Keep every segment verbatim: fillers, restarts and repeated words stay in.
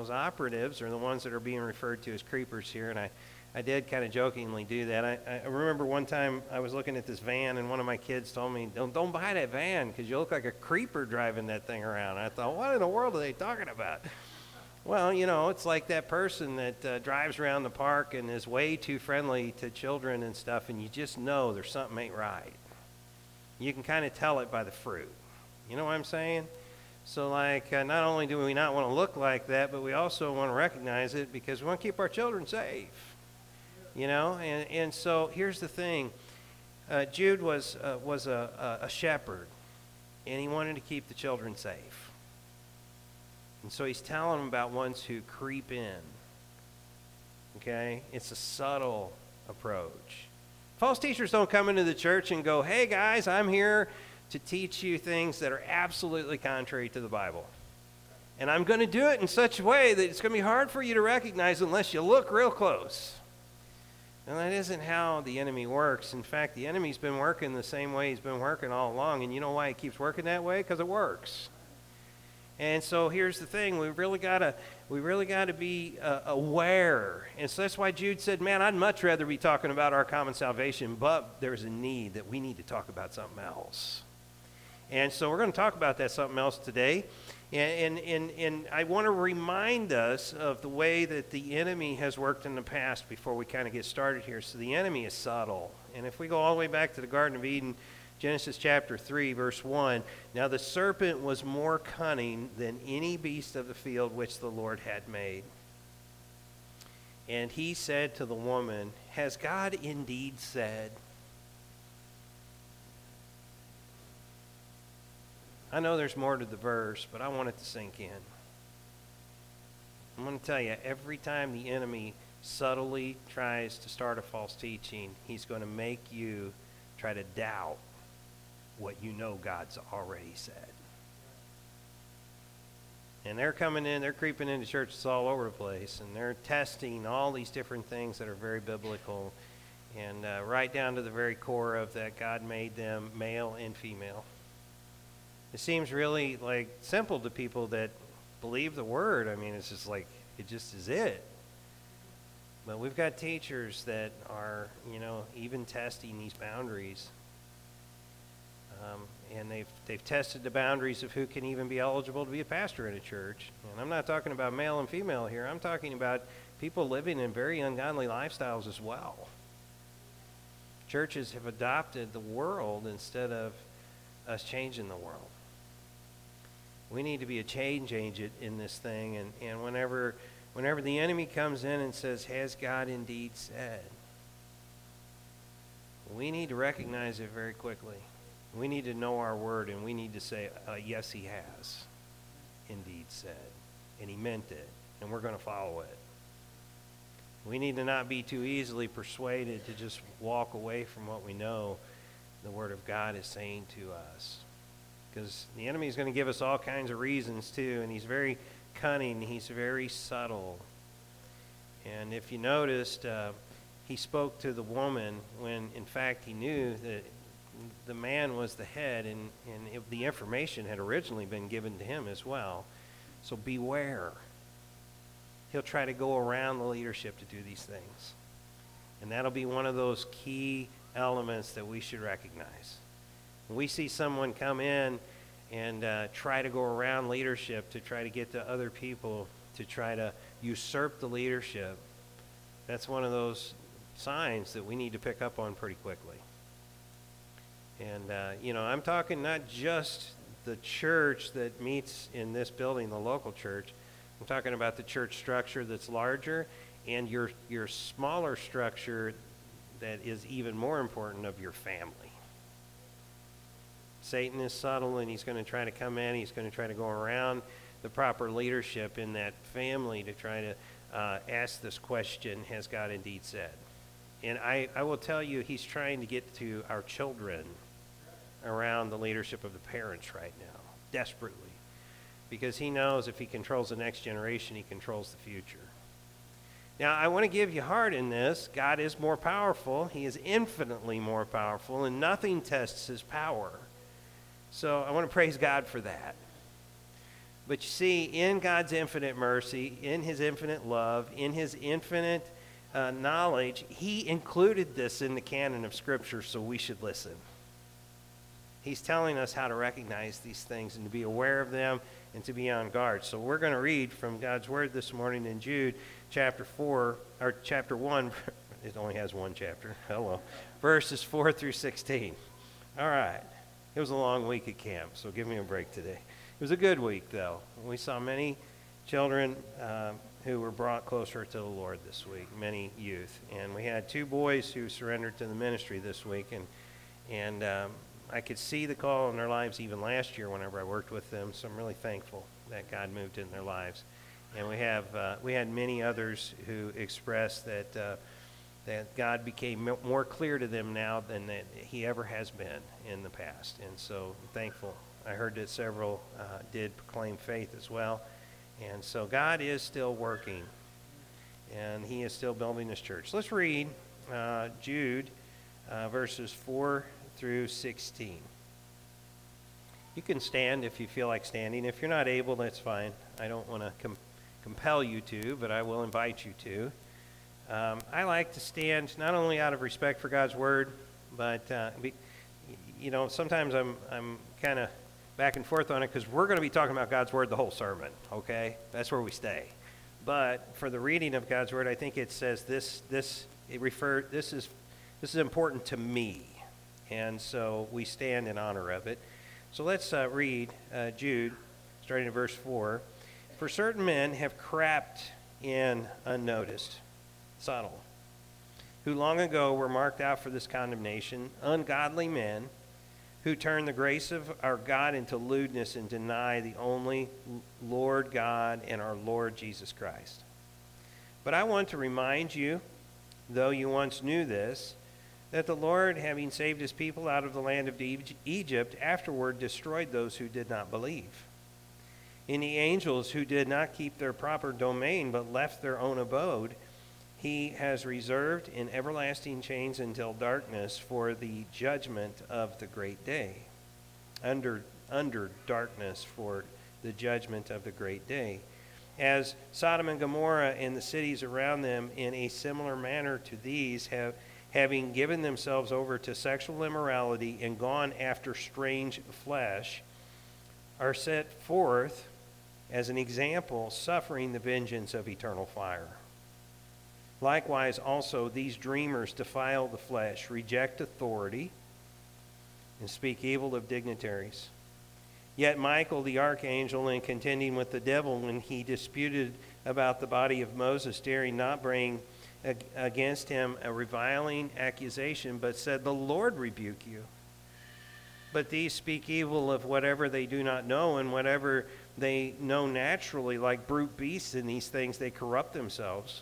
those operatives are the ones that are being referred to as creepers here, and I, I did kind of jokingly do that. I, I remember one time I was looking at this van, and one of my kids told me, don't, don't buy that van because you look like a creeper driving that thing around. I thought, what in the world are they talking about? Well, you know, it's like that person that uh, drives around the park and is way too friendly to children and stuff, and you just know there's something ain't right. You can kind of tell it by the fruit. You know what I'm saying? So, like, uh, not only do we not want to look like that, but we also want to recognize it because we want to keep our children safe. You know, and, and so here's the thing. Uh, Jude was uh, was a, a shepherd, and he wanted to keep the children safe. And so he's telling them about ones who creep in. Okay? It's a subtle approach. False teachers don't come into the church and go, hey, guys, I'm here to teach you things that are absolutely contrary to the Bible. And I'm going to do it in such a way that it's going to be hard for you to recognize unless you look real close. And that isn't how the enemy works. In fact, the enemy's been working the same way he's been working all along. And you know why he keeps working that way? Because it works. And so here's the thing. We really got to we really got to be uh, aware. And so that's why Jude said, man, I'd much rather be talking about our common salvation, but there's a need that we need to talk about something else. And so we're going to talk about that something else today. And, and, and, and I want to remind us of the way that the enemy has worked in the past before we kind of get started here. So the enemy is subtle. And if we go all the way back to the Garden of Eden, Genesis chapter three, verse one, now the serpent was more cunning than any beast of the field which the Lord had made. And he said to the woman, has God indeed said? I know there's more to the verse, but I want it to sink in. I'm going to tell you, every time the enemy subtly tries to start a false teaching, he's going to make you try to doubt what you know God's already said. And they're coming in, they're creeping into churches all over the place, and they're testing all these different things that are very biblical, and uh, right down to the very core of that God made them male and female. It seems really like simple to people that believe the word. I mean, it's just like, it just is it. But we've got teachers that are, you know, even testing these boundaries. Um, and they've they've tested the boundaries of who can even be eligible to be a pastor in a church. And I'm not talking about male and female here. I'm talking about people living in very ungodly lifestyles as well. Churches have adopted the world instead of us changing the world. We need to be a change agent in this thing, and, and whenever whenever the enemy comes in and says, has God indeed said? We need to recognize it very quickly. We need to know our word, and we need to say, uh, yes, he has indeed said, and he meant it, and we're going to follow it. We need to not be too easily persuaded to just walk away from what we know the word of God is saying to us. Because the enemy is going to give us all kinds of reasons too, and he's very cunning, he's very subtle. And if you noticed, uh, he spoke to the woman when in fact he knew that the man was the head, and, and it, the information had originally been given to him as well. So beware. He'll try to go around the leadership to do these things. And that'll be one of those key elements that we should recognize. When we see someone come in and uh, try to go around leadership to try to get to other people to try to usurp the leadership, that's one of those signs that we need to pick up on pretty quickly. And, uh, you know, I'm talking not just the church that meets in this building, the local church. I'm talking about the church structure that's larger and your your smaller structure that is even more important of your family. Satan is subtle, and he's going to try to come in. He's going to try to go around the proper leadership in that family to try to uh, ask this question, has God indeed said? And I, I will tell you, he's trying to get to our children around the leadership of the parents right now, desperately. Because he knows if he controls the next generation, he controls the future. Now, I want to give you heart in this. God is more powerful. He is infinitely more powerful, and nothing tests his power. So I want to praise God for that. But you see, in God's infinite mercy, in his infinite love, in his infinite uh, knowledge, he included this in the canon of Scripture, so we should listen. He's telling us how to recognize these things and to be aware of them and to be on guard. So we're going to read from God's Word this morning in Jude chapter four, or chapter one. It only has one chapter. Hello. Verses four through sixteen. All right. It was a long week at camp, so give me a break today. It was a good week, though. We saw many children uh, who were brought closer to the Lord this week, many youth. And we had two boys who surrendered to the ministry this week, and and um, I could see the call in their lives even last year whenever I worked with them, so I'm really thankful that God moved in their lives. And we have uh, we had many others who expressed that uh, that God became more clear to them now than that he ever has been in the past. And so I'm thankful. I heard that several uh, did proclaim faith as well. And so God is still working, and he is still building his church. Let's read uh, Jude uh, verses four through sixteen. You can stand if you feel like standing. If you're not able, that's fine. I don't want to com- compel you to, but I will invite you to. Um, I like to stand not only out of respect for God's word, but uh, be, you know, sometimes I'm I'm kind of back and forth on it because we're going to be talking about God's word the whole sermon. Okay, that's where we stay. But for the reading of God's word, I think it says this this it refer this is this is important to me, and so we stand in honor of it. So let's uh, read uh, Jude, starting at verse four. For certain men have crept in unnoticed, subtle, who long ago were marked out for this condemnation, ungodly men who turn the grace of our God into lewdness and deny the only Lord God and our Lord Jesus Christ. But I want to remind you, though you once knew this, that the Lord, having saved his people out of the land of Egypt, afterward destroyed those who did not believe. In the angels who did not keep their proper domain but left their own abode, he has reserved in everlasting chains until darkness for the judgment of the great day. Under, under darkness for the judgment of the great day. As Sodom and Gomorrah and the cities around them in a similar manner to these have, having given themselves over to sexual immorality and gone after strange flesh, are set forth as an example, suffering the vengeance of eternal fire. Likewise, also, these dreamers defile the flesh, reject authority, and speak evil of dignitaries. Yet Michael, the archangel, in contending with the devil when he disputed about the body of Moses, daring not bring against him a reviling accusation, but said, "The Lord rebuke you." But these speak evil of whatever they do not know, and whatever they know naturally, like brute beasts in these things, they corrupt themselves.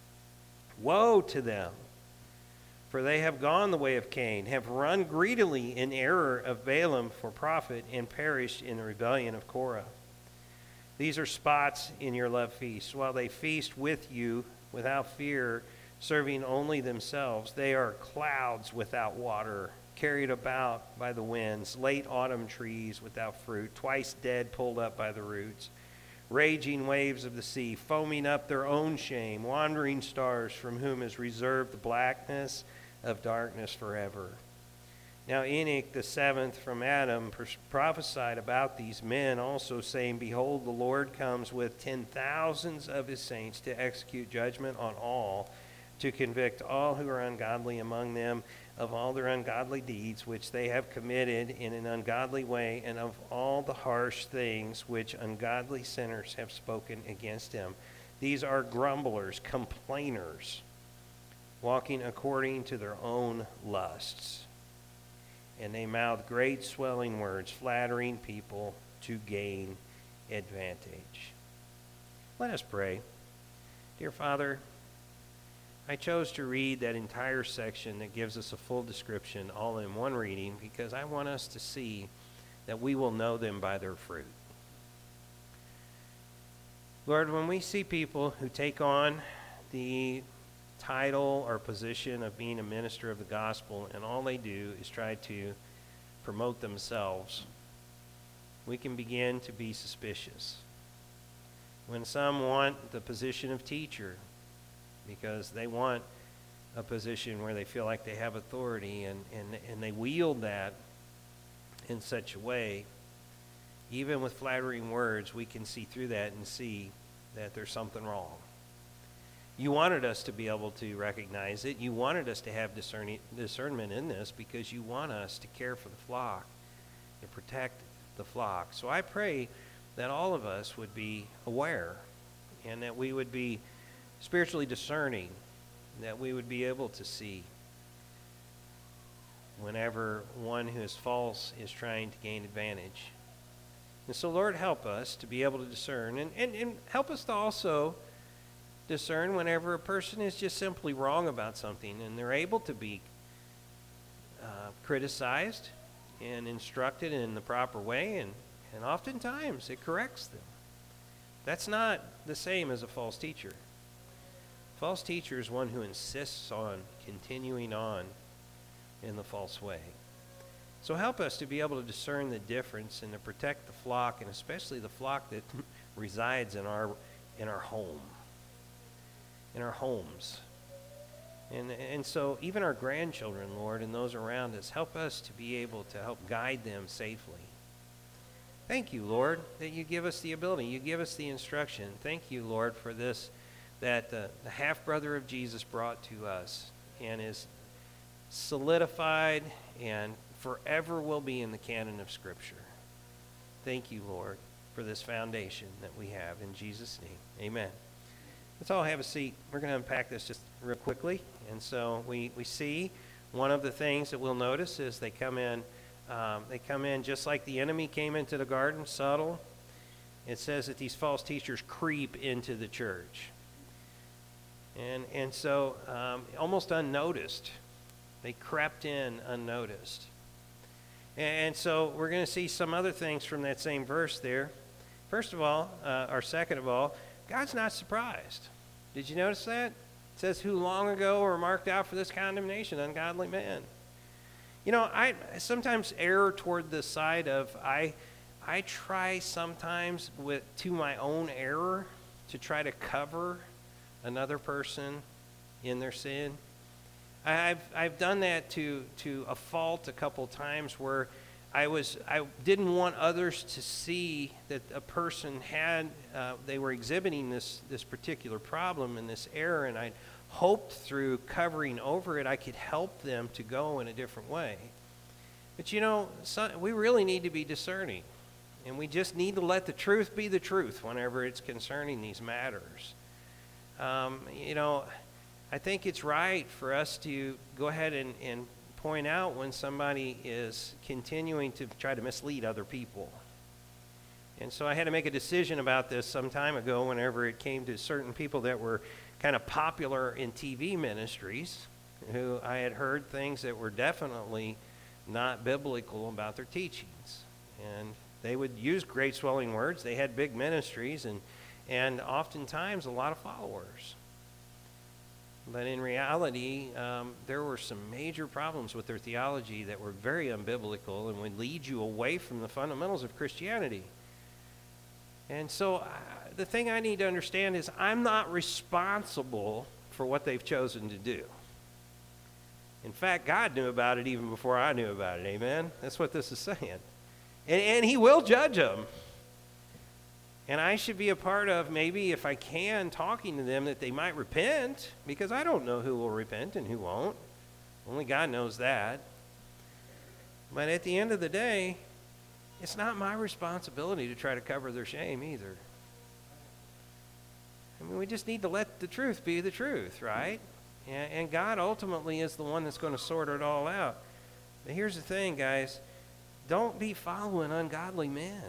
Woe to them, for they have gone the way of Cain, have run greedily in error of Balaam for profit, and perished in the rebellion of Korah. These are spots in your love feast, while they feast with you without fear, serving only themselves. They are clouds without water, carried about by the winds, late autumn trees without fruit, twice dead, pulled up by the roots. Raging waves of the sea, foaming up their own shame, wandering stars from whom is reserved the blackness of darkness forever. Now Enoch, the seventh from Adam, prophesied about these men also, saying, Behold, the Lord comes with ten thousands of his saints to execute judgment on all, to convict all who are ungodly among them of all their ungodly deeds which they have committed in an ungodly way, and of all the harsh things which ungodly sinners have spoken against him. These are grumblers, complainers, walking according to their own lusts. And they mouth great swelling words, flattering people to gain advantage. Let us pray. Dear Father, I chose to read that entire section that gives us a full description all in one reading because I want us to see that we will know them by their fruit. Lord, when we see people who take on the title or position of being a minister of the gospel and all they do is try to promote themselves, we can begin to be suspicious. when some want the position of teacher because they want a position where they feel like they have authority, and, and, and they wield that in such a way, even with flattering words, we can see through that and see that there's something wrong. You wanted us to be able to recognize it. You wanted us to have discerning, discernment in this because you want us to care for the flock and protect the flock. So I pray that all of us would be aware and that we would be spiritually discerning, that we would be able to see whenever one who is false is trying to gain advantage. And so, Lord, help us to be able to discern, and, and, and help us to also discern whenever a person is just simply wrong about something and they're able to be uh, criticized and instructed in the proper way, and, and oftentimes it corrects them. That's not the same as a false teacher. False teacher is one who insists on continuing on in the false way. So help us to be able to discern the difference and to protect the flock, and especially the flock that resides in our in our home, in our homes. And, and so even our grandchildren, Lord, and those around us, help us to be able to help guide them safely. Thank you, Lord, that you give us the ability. You give us the instruction. Thank you, Lord, for this, that the, the half-brother of Jesus brought to us and is solidified and forever will be in the canon of Scripture. Thank you, Lord, for this foundation that we have. In Jesus' name, amen. Let's all have a seat. We're going to unpack this just real quickly. And so we, we see one of the things that we'll notice is they come in, um, they come in just like the enemy came into the garden, subtle. It says that these false teachers creep into the church. And, and so um, almost unnoticed. They crept in unnoticed. And so we're going to see some other things from that same verse there. First of all, uh, or second of all, God's not surprised. Did you notice that? It says, who long ago were marked out for this condemnation, ungodly men. You know, I sometimes err toward the side of, I I try sometimes with to my own error to try to cover another person in their sin. I've I've done that to to a fault a couple times where I was I didn't want others to see that a person had uh, they were exhibiting this this particular problem and this error, and I hoped through covering over it I could help them to go in a different way. But you know, so, we really need to be discerning, and we just need to let the truth be the truth whenever it's concerning these matters. Um, you know. I think it's right for us to go ahead and, and point out when somebody is continuing to try to mislead other people. And so I had to make a decision about this some time ago whenever it came to certain people that were kind of popular in T V ministries, who I had heard things that were definitely not biblical about their teachings. And they would use great swelling words. They had big ministries and, and oftentimes a lot of followers. But in reality, um, there were some major problems with their theology that were very unbiblical and would lead you away from the fundamentals of Christianity. And so uh, the thing I need to understand is I'm not responsible for what they've chosen to do. In fact, God knew about it even before I knew about it. Amen? That's what this is saying. And, and he will judge them. And I should be a part of, maybe if I can, talking to them that they might repent, because I don't know who will repent and who won't. Only God knows that. But at the end of the day, it's not my responsibility to try to cover their shame either. I mean, we just need to let the truth be the truth, right? And, and God ultimately is the one that's going to sort it all out. But here's the thing, guys. Don't be following ungodly men.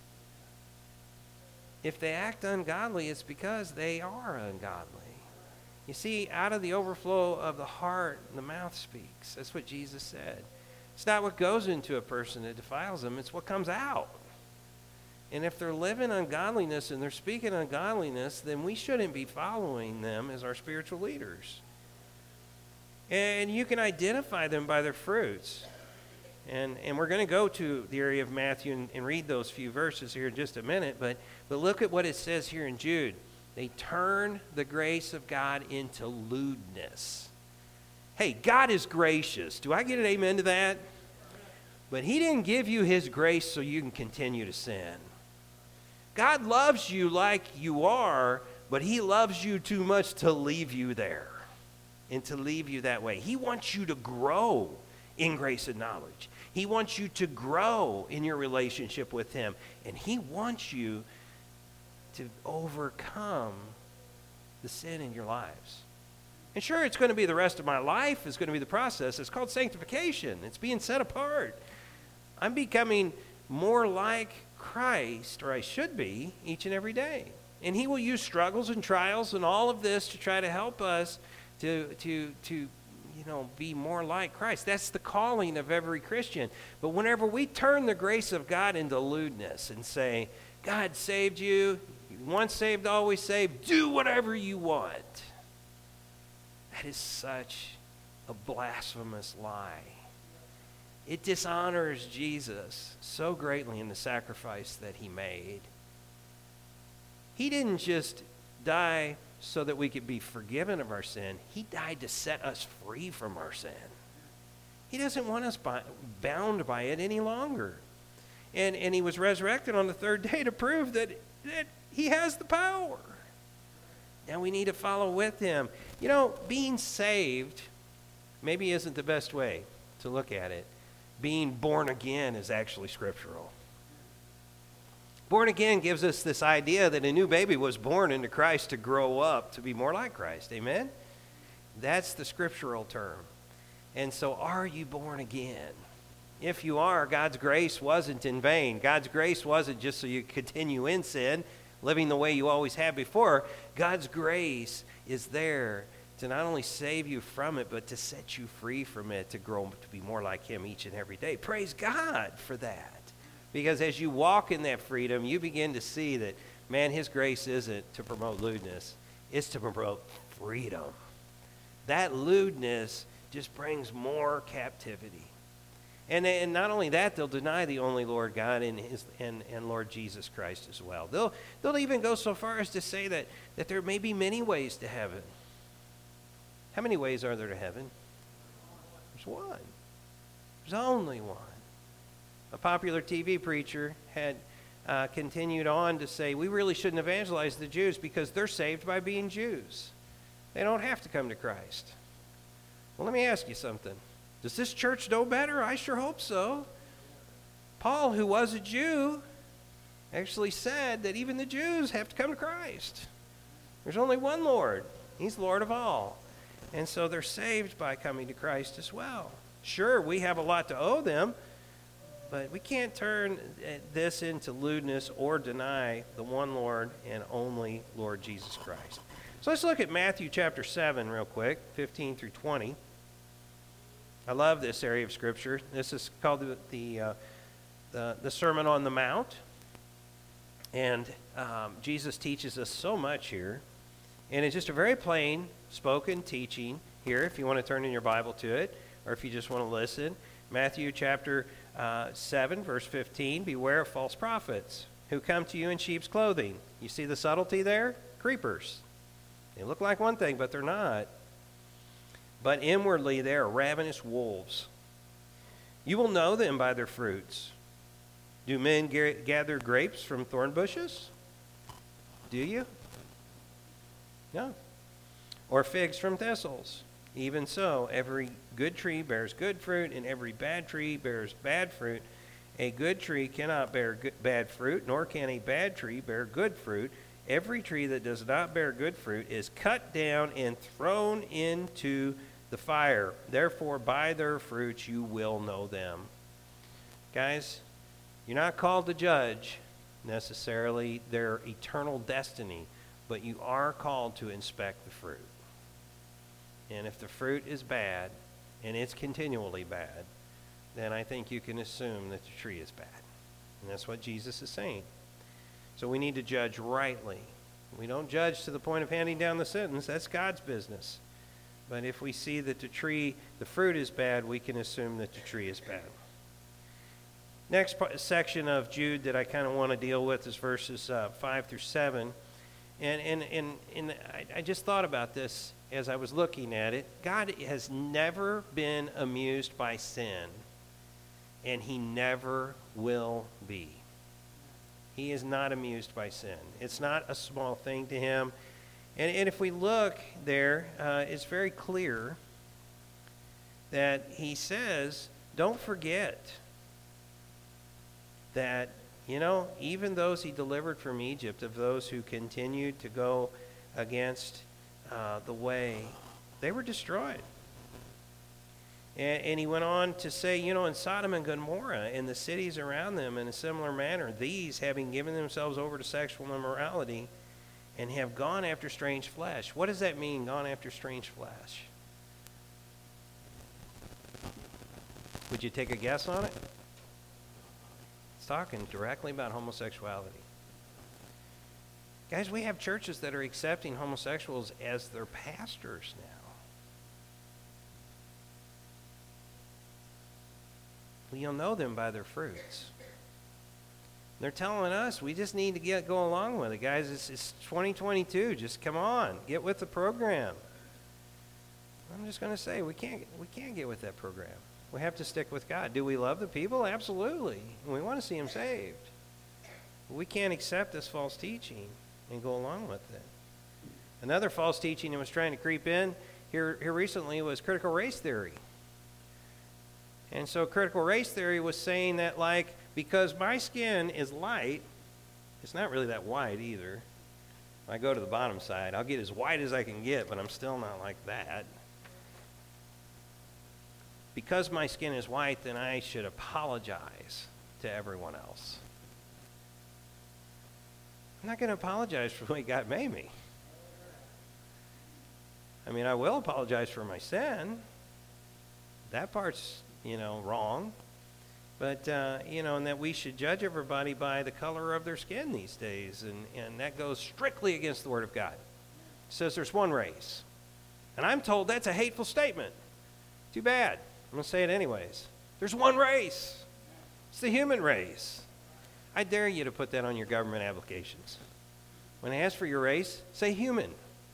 If they act ungodly, it's because they are ungodly. You see, out of the overflow of the heart, the mouth speaks. That's what Jesus said. It's not what goes into a person that defiles them. It's what comes out. And if they're living ungodliness and they're speaking ungodliness, then we shouldn't be following them as our spiritual leaders. And you can identify them by their fruits. And, and we're going to go to the area of Matthew and, and read those few verses here in just a minute. But, but look at what it says here in Jude. They turn the grace of God into lewdness. Hey, God is gracious. Do I get an amen to that? But he didn't give you his grace so you can continue to sin. God loves you like you are, but he loves you too much to leave you there and to leave you that way. He wants you to grow in grace and knowledge. He wants you to grow in your relationship with him. And he wants you to overcome the sin in your lives. And sure, it's going to be the rest of my life. It's going to be the process. It's called sanctification. It's being set apart. I'm becoming more like Christ, or I should be, each and every day. And he will use struggles and trials and all of this to try to help us to, to, to you know, be more like Christ. That's the calling of every Christian. But whenever we turn the grace of God into lewdness and say, God saved you, once saved, always saved, do whatever you want. That is such a blasphemous lie. It dishonors Jesus so greatly in the sacrifice that he made. He didn't just die so that we could be forgiven of our sin. He died to set us free from our sin. He doesn't want us by, bound by it any longer. And, and he was resurrected on the third day to prove that, that he has the power. Now we need to follow with him. You know, being saved maybe isn't the best way to look at it. Being born again is actually scriptural. Born again gives us this idea that a new baby was born into Christ to grow up to be more like Christ. Amen? That's the scriptural term. And so, are you born again? If you are, God's grace wasn't in vain. God's grace wasn't just so you continue in sin, living the way you always have before. God's grace is there to not only save you from it, but to set you free from it, to grow to be more like him each and every day. Praise God for that. Because as you walk in that freedom, you begin to see that, man, his grace isn't to promote lewdness. It's to promote freedom. That lewdness just brings more captivity. And, and not only that, they'll deny the only Lord God and, his, and, and Lord Jesus Christ as well. They'll, they'll even go so far as to say that, that there may be many ways to heaven. How many ways are there to heaven? There's one. There's only one. A popular T V preacher had uh, continued on to say, we really shouldn't evangelize the Jews because they're saved by being Jews. They don't have to come to Christ. Well, let me ask you something. Does this church know better? I sure hope so. Paul, who was a Jew, actually said that even the Jews have to come to Christ. There's only one Lord. He's Lord of all. And so they're saved by coming to Christ as well. Sure, we have a lot to owe them, but we can't turn this into lewdness or deny the one Lord and only Lord Jesus Christ. So let's look at Matthew chapter seven real quick, fifteen through twenty. I love this area of Scripture. This is called the the, uh, the, the Sermon on the Mount. And um, Jesus teaches us so much here. And it's just a very plain spoken teaching here, if you want to turn in your Bible to it, or if you just want to listen. Matthew chapter uh, seven, verse fifteen, beware of false prophets who come to you in sheep's clothing. You see the subtlety there? Creepers. They look like one thing, but they're not. But inwardly they are ravenous wolves. You will know them by their fruits. Do men g- gather grapes from thorn bushes? Do you? No. Or figs from thistles? Even so, every good tree bears good fruit, and every bad tree bears bad fruit. A good tree cannot bear good, bad fruit, nor can a bad tree bear good fruit. Every tree that does not bear good fruit is cut down and thrown into the fire. Therefore, by their fruits you will know them. Guys, you're not called to judge necessarily their eternal destiny, but you are called to inspect the fruit. And if the fruit is bad, and it's continually bad, then I think you can assume that the tree is bad. And that's what Jesus is saying. So we need to judge rightly. We don't judge to the point of handing down the sentence. That's God's business. But if we see that the tree, the fruit is bad, we can assume that the tree is bad. Next part, section of Jude that I kind of want to deal with is verses uh, five through seven. And, and, and, and I, I just thought about this as I was looking at it. God has never been amused by sin, and he never will be. He is not amused by sin. It's not a small thing to him. And, and if we look there, uh, it's very clear that he says, don't forget that, you know, even those he delivered from Egypt, of those who continued to go against uh, the way, they were destroyed. And, and he went on to say, you know, in Sodom and Gomorrah and the cities around them in a similar manner, these, having given themselves over to sexual immorality and have gone after strange flesh. What does that mean, gone after strange flesh? Would you take a guess on it? It's talking directly about homosexuality. Guys, we have churches that are accepting homosexuals as their pastors now. Well, you'll know them by their fruits. They're telling us we just need to get go along with it. Guys, it's, it's twenty twenty-two. Just come on. Get with the program. I'm just going to say we can't, we can't get with that program. We have to stick with God. Do we love the people? Absolutely. We want to see them saved. But we can't accept this false teaching and go along with it. Another false teaching that was trying to creep in here, here recently was critical race theory. And so critical race theory was saying that, like, because my skin is light, it's not really that white either. When I go to the bottom side, I'll get as white as I can get, but I'm still not like that. Because my skin is white, then I should apologize to everyone else. I'm not going to apologize for the way God made me. I mean, I will apologize for my sin. That part's, you know, wrong. But, uh, you know, and that we should judge everybody by the color of their skin these days. And, and that goes strictly against the Word of God. It says there's one race. And I'm told that's a hateful statement. Too bad. I'm going to say it anyways. There's one race. It's the human race. I dare you to put that on your government applications. When they ask for your race, say human.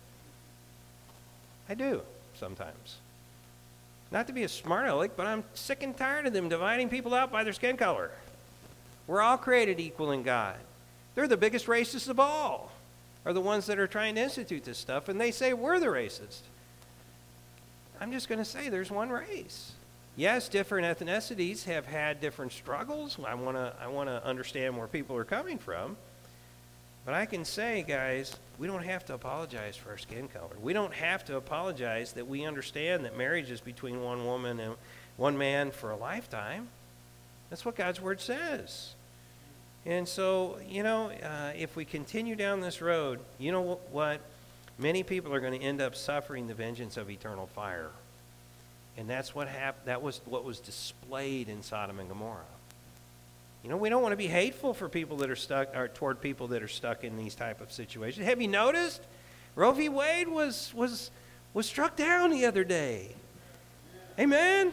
I do sometimes. Not to be a smart aleck, but I'm sick and tired of them dividing people out by their skin color. We're all created equal in God. They're the biggest racists of all, are the ones that are trying to institute this stuff, and they say we're the racist. I'm just going to say there's one race. Yes, different ethnicities have had different struggles. I want to I want to understand where people are coming from. But I can say, guys, we don't have to apologize for our skin color. We don't have to apologize that we understand that marriage is between one woman and one man for a lifetime. That's what God's Word says. And so, you know, uh, if we continue down this road, you know what? Many people are going to end up suffering the vengeance of eternal fire. And that's what hap- that was what was displayed in Sodom and Gomorrah. You know, we don't want to be hateful for people that are stuck, or toward people that are stuck in these type of situations. Have you noticed? Roe v. Wade was was was struck down the other day. Amen.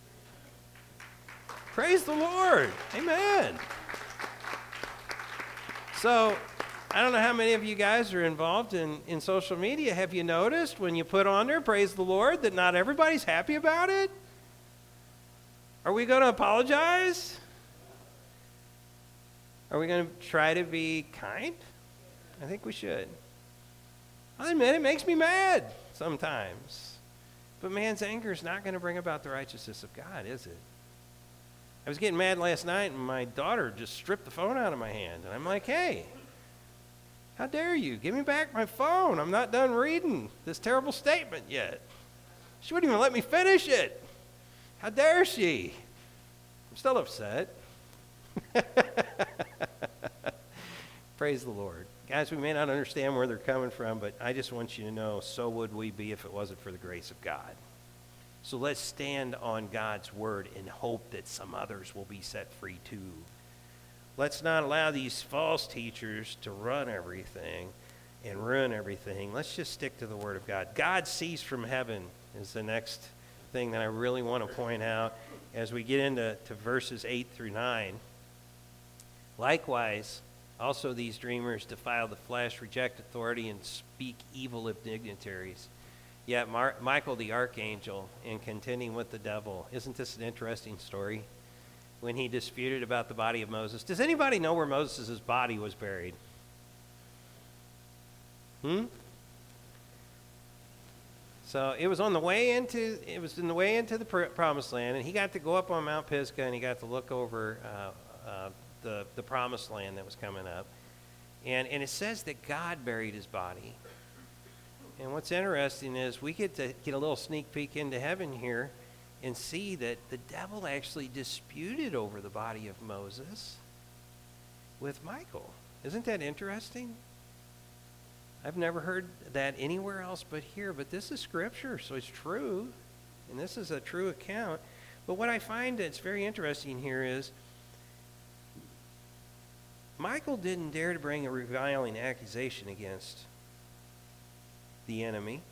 Praise the Lord. Amen. So, I don't know how many of you guys are involved in, in social media. Have you noticed when you put on there, praise the Lord, that not everybody's happy about it? Are we going to apologize? Are we going to try to be kind? I think we should. I'll admit it makes me mad sometimes. But man's anger is not going to bring about the righteousness of God, is it? I was getting mad last night, and my daughter just stripped the phone out of my hand. And I'm like, hey, how dare you? Give me back my phone. I'm not done reading this terrible statement yet. She wouldn't even let me finish it. How dare she? I'm still upset. Praise the Lord. Guys, we may not understand where they're coming from, but I just want you to know, so would we be if it wasn't for the grace of God. So let's stand on God's word and hope that some others will be set free too. Let's not allow these false teachers to run everything and ruin everything. Let's just stick to the Word of God. God sees from heaven is the next thing that I really want to point out as we get into to verses eight through nine. Likewise, also these dreamers defile the flesh, reject authority, and speak evil of dignitaries. Yet Mar- Michael the archangel, in contending with the devil, isn't this an interesting story? When he disputed about the body of Moses. Does anybody know where Moses' body was buried? Hmm? So it was on the way into it was in the way into the pr- promised land, and he got to go up on Mount Pisgah, and he got to look over uh, uh, the the promised land that was coming up, and and it says that God buried his body. And what's interesting is we get to get a little sneak peek into heaven here, and see that the devil actually disputed over the body of Moses with Michael. Isn't that interesting? I've never heard that anywhere else but here, but this is scripture, so it's true, and this is a true account. But what I find that's very interesting here is Michael didn't dare to bring a reviling accusation against the enemy,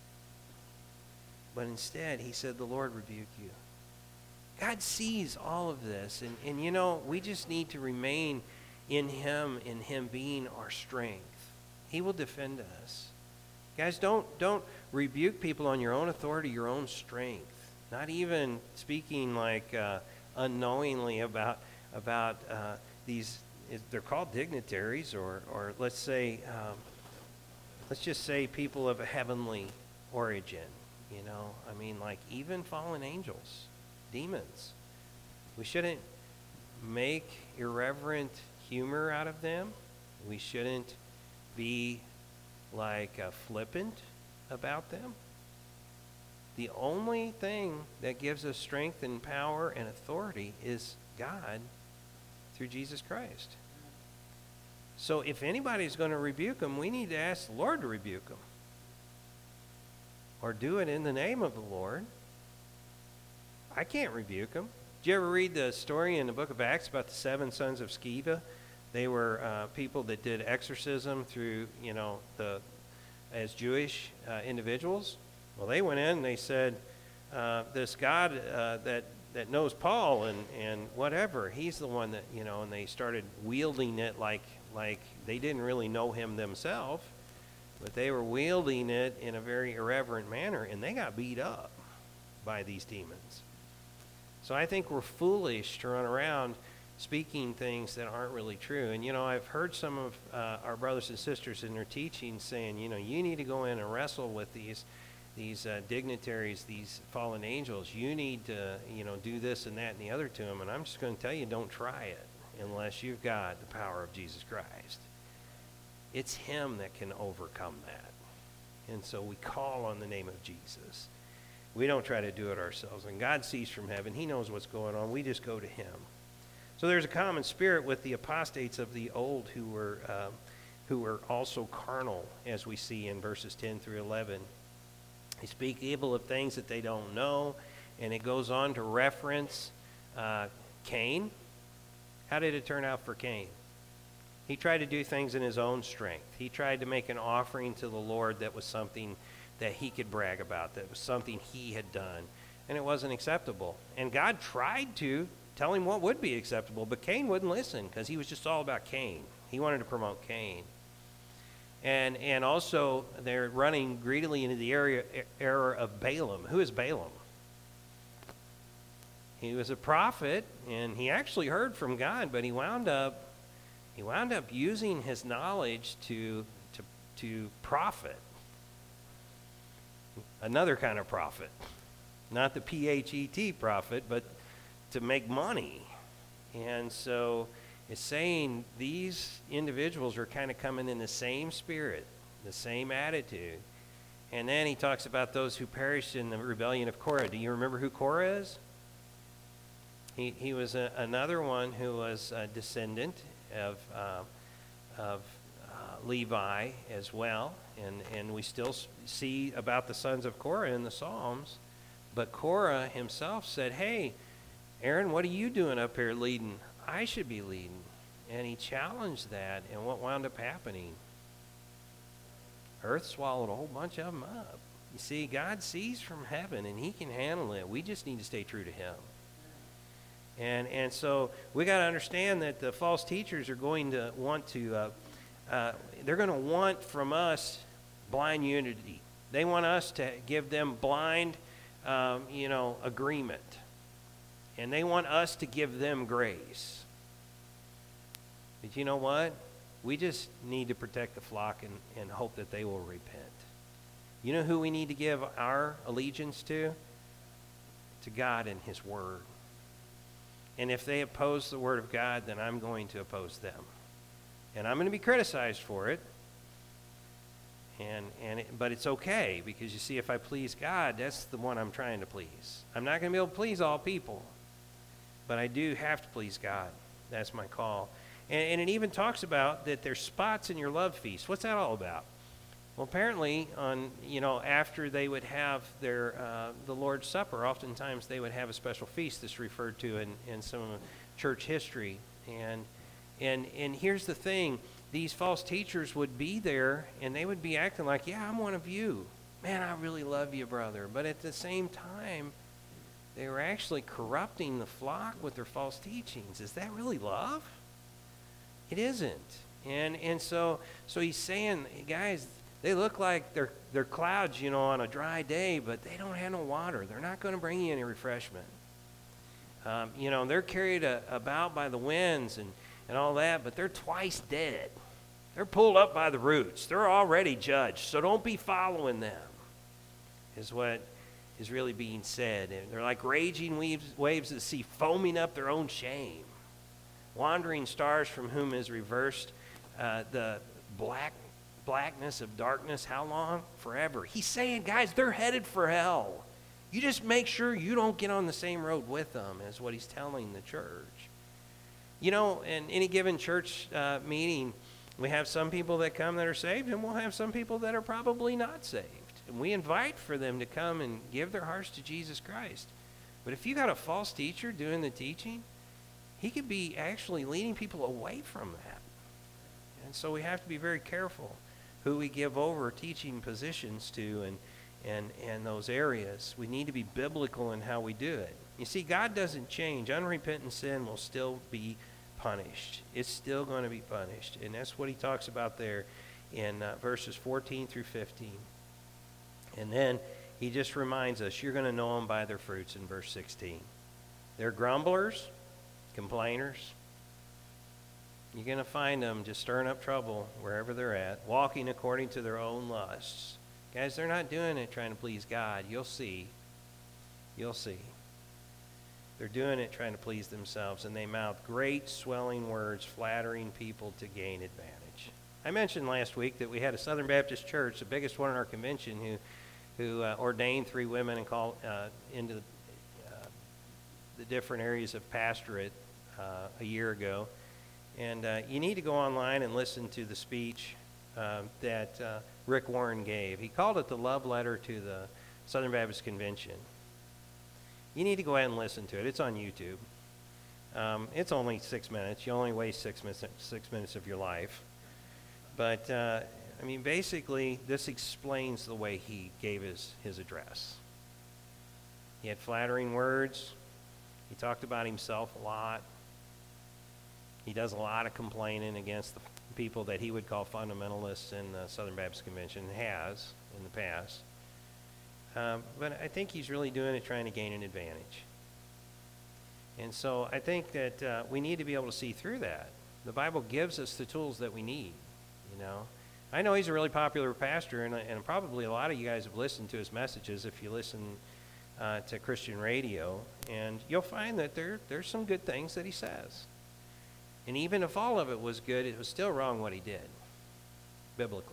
but instead he said, "The Lord rebuke you." God sees all of this, and, and you know, we just need to remain in him, in him being our strength. He will defend us. Guys, don't don't rebuke people on your own authority, your own strength. Not even speaking like uh, unknowingly about about uh, these. They're called dignitaries, or or let's say, um, let's just say people of a heavenly origin. You know, I mean, like even fallen angels, demons. We shouldn't make irreverent humor out of them. We shouldn't be like uh, flippant about them. The only thing that gives us strength and power and authority is God through Jesus Christ. So if anybody's going to rebuke them, we need to ask the Lord to rebuke them. Or do it in the name of the Lord. I can't rebuke them. Did you ever read the story in the book of Acts about the seven sons of Sceva? They were uh, people that did exorcism through, you know, the as Jewish uh, individuals. Well, they went in and they said, uh, this God uh, that that knows Paul and, and whatever, he's the one that, you know, and they started wielding it like like they didn't really know him themselves, but they were wielding it in a very irreverent manner, and they got beat up by these demons. So I think we're foolish to run around speaking things that aren't really true. And, you know, I've heard some of uh, our brothers and sisters in their teaching saying, you know, you need to go in and wrestle with these these uh, dignitaries, these fallen angels. You need to, you know, do this and that and the other to them. And I'm just going to tell you, don't try it unless you've got the power of Jesus Christ. It's him that can overcome that. And so we call on the name of Jesus. We don't try to do it ourselves. And God sees from heaven. He knows what's going on. We just go to him. So there's a common spirit with the apostates of the old who were uh, who were also carnal, as we see in verses ten through eleven. They speak evil of things that they don't know, and it goes on to reference uh, Cain. How did it turn out for Cain? He tried to do things in his own strength. He tried to make an offering to the Lord that was something that he could brag about, that was something he had done, and it wasn't acceptable. And God tried to tell him what would be acceptable, but Cain wouldn't listen because he was just all about Cain. He wanted to promote Cain. And and also they're running greedily into the area error of Balaam. Who is Balaam? He was a prophet, and he actually heard from God, but he wound up he wound up using his knowledge to to to profit. Another kind of profit. Not the P H E T profit, but to make money. And so it's saying these individuals are kind of coming in the same spirit, the same attitude. And then he talks about those who perished in the rebellion of Korah. Do you remember who Korah is? He he was a, another one who was a descendant of uh, of uh, Levi as well. And, and we still see about the sons of Korah in the Psalms. But Korah himself said, hey, Aaron, what are you doing up here leading? I should be leading. And he challenged that, and what wound up happening? Earth swallowed a whole bunch of them up. You see, God sees from heaven, and he can handle it. We just need to stay true to him. And and so we got to understand that the false teachers are going to want to, uh, uh, they're going to want from us blind unity. They want us to give them blind, um, you know, agreement. And they want us to give them grace. But you know what? We just need to protect the flock and, and hope that they will repent. You know who we need to give our allegiance to? To God and His Word. And if they oppose the Word of God, then I'm going to oppose them. And I'm going to be criticized for it. And and it, but it's okay, because you see, if I please God, that's the one I'm trying to please. I'm not going to be able to please all people, but I do have to please God. That's my call. And, and it even talks about that there's spots in your love feast. What's that all about? Well, apparently, on you know after they would have their uh, the Lord's Supper, oftentimes they would have a special feast that's referred to in, in some church history. And and and here's the thing. These false teachers would be there, and they would be acting like, yeah, I'm one of you. Man, I really love you, brother. But at the same time, they were actually corrupting the flock with their false teachings. Is that really love? It isn't. And and so so he's saying, guys, they look like they're, they're clouds, you know, on a dry day, but they don't have no water. They're not going to bring you any refreshment. Um, you know, they're carried a, about by the winds and and all that, but they're twice dead. They're pulled up by the roots. They're already judged, so don't be following them, is what is really being said. And they're like raging waves, waves of the sea, foaming up their own shame. Wandering stars from whom is reversed uh, the black blackness of darkness. How long? Forever. He's saying, guys, they're headed for hell. You just make sure you don't get on the same road with them, is what he's telling the church. You know, in any given church uh, meeting, we have some people that come that are saved, and we'll have some people that are probably not saved. And we invite for them to come and give their hearts to Jesus Christ. But if you got a false teacher doing the teaching, he could be actually leading people away from that. And so we have to be very careful who we give over teaching positions to and, and, and those areas. We need to be biblical in how we do it. You see, God doesn't change. Unrepentant sin will still be punished. It's still going to be punished. And that's what he talks about there in uh, verses fourteen through fifteen. And then he just reminds us, you're going to know them by their fruits in verse sixteen. They're grumblers, complainers. You're going to find them just stirring up trouble wherever they're at, walking according to their own lusts. Guys, they're not doing it trying to please God. You'll see. You'll see. They're doing it trying to please themselves, and they mouth great swelling words, flattering people to gain advantage. I mentioned last week that we had a Southern Baptist church, the biggest one in our convention, who who uh, ordained three women and called uh, into the, uh, the different areas of pastorate uh, a year ago. And uh, you need to go online and listen to the speech uh, that uh, Rick Warren gave. He called it the love letter to the Southern Baptist Convention. You need to go ahead and listen to it. It's on YouTube. Um, it's only six minutes. You only waste six minutes, six minutes of your life. But, uh, I mean, basically, this explains the way he gave his, his address. He had flattering words. He talked about himself a lot. He does a lot of complaining against the people that he would call fundamentalists in the Southern Baptist Convention, has in the past. Um, but I think he's really doing it trying to gain an advantage. And so I think that uh, we need to be able to see through that. The Bible gives us the tools that we need, you know. I know he's a really popular pastor, and, and probably a lot of you guys have listened to his messages if you listen uh, to Christian radio, and you'll find that there there's some good things that he says. And even if all of it was good, it was still wrong what he did, biblically.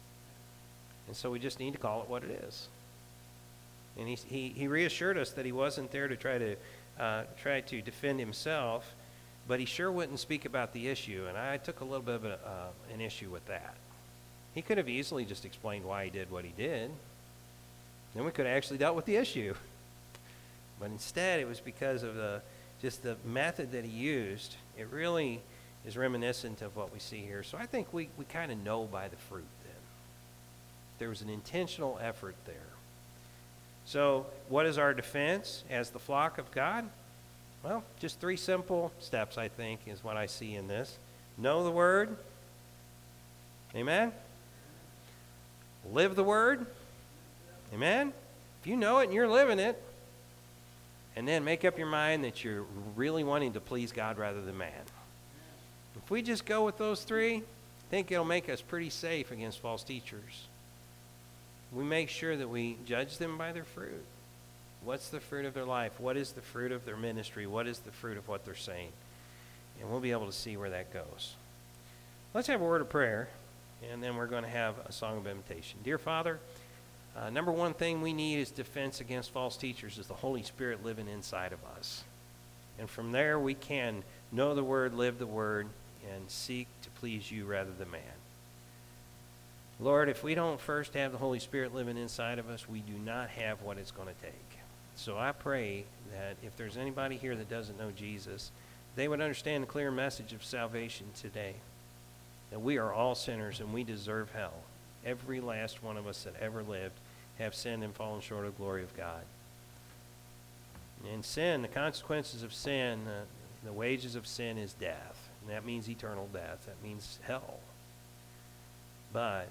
And so we just need to call it what it is. And he, he, he reassured us that he wasn't there to try to uh, try to defend himself, but he sure wouldn't speak about the issue. And I took a little bit of a, uh, an issue with that. He could have easily just explained why he did what he did. Then we could have actually dealt with the issue. But instead, it was because of the just the method that he used. It really is reminiscent of what we see here. So I think we, we kind of know by the fruit then. There was an intentional effort there. So what is our defense as the flock of God? Well, just three simple steps, I think, is what I see in this. Know the Word. Amen? Live the Word. Amen? If you know it and you're living it, and then make up your mind that you're really wanting to please God rather than man. If we just go with those three, I think it'll make us pretty safe against false teachers. We make sure that we judge them by their fruit. What's the fruit of their life? What is the fruit of their ministry? What is the fruit of what they're saying? And we'll be able to see where that goes. Let's have a word of prayer, and then we're going to have a song of invitation. Dear Father, Uh, number one thing we need is defense against false teachers is the Holy Spirit living inside of us. And from there we can know the Word, live the Word, and seek to please you rather than man. Lord, if we don't first have the Holy Spirit living inside of us, we do not have what it's going to take. So I pray that if there's anybody here that doesn't know Jesus, they would understand the clear message of salvation today. That we are all sinners and we deserve hell. Every last one of us that ever lived have sinned and fallen short of the glory of God. And sin, the consequences of sin, uh, the wages of sin is death. And that means eternal death. That means hell. But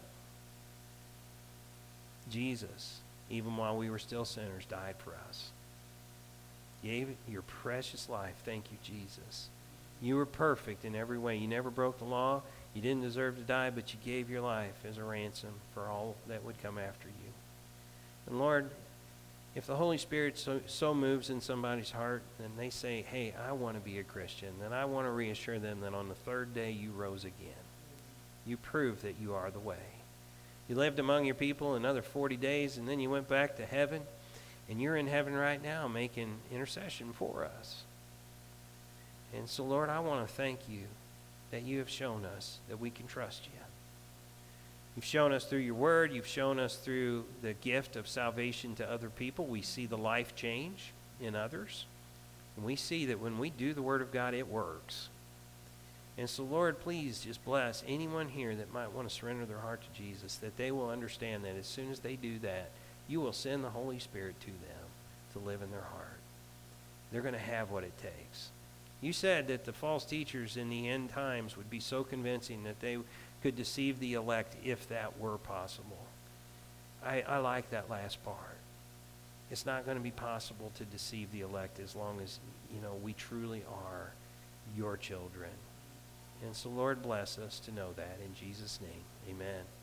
Jesus, even while we were still sinners, died for us. Gave your precious life. Thank you, Jesus. You were perfect in every way. You never broke the law. You didn't deserve to die, but you gave your life as a ransom for all that would come after you. And Lord, if the Holy Spirit so, so moves in somebody's heart, then they say, hey, I want to be a Christian. Then I want to reassure them that on the third day you rose again. You proved that you are the way. You lived among your people another forty days, and then you went back to heaven, and you're in heaven right now making intercession for us. And so, Lord, I want to thank you that you have shown us that we can trust you. You've shown us through your word. You've shown us through the gift of salvation to other people. We see the life change in others. And we see that when we do the word of God, it works. And so, Lord, please just bless anyone here that might want to surrender their heart to Jesus, that they will understand that as soon as they do that, you will send the Holy Spirit to them to live in their heart. They're going to have what it takes. You said that the false teachers in the end times would be so convincing that they could deceive the elect if that were possible. I, I like that last part. It's not going to be possible to deceive the elect as long as, you know, we truly are your children. And so, Lord, bless us to know that. In Jesus' name, amen.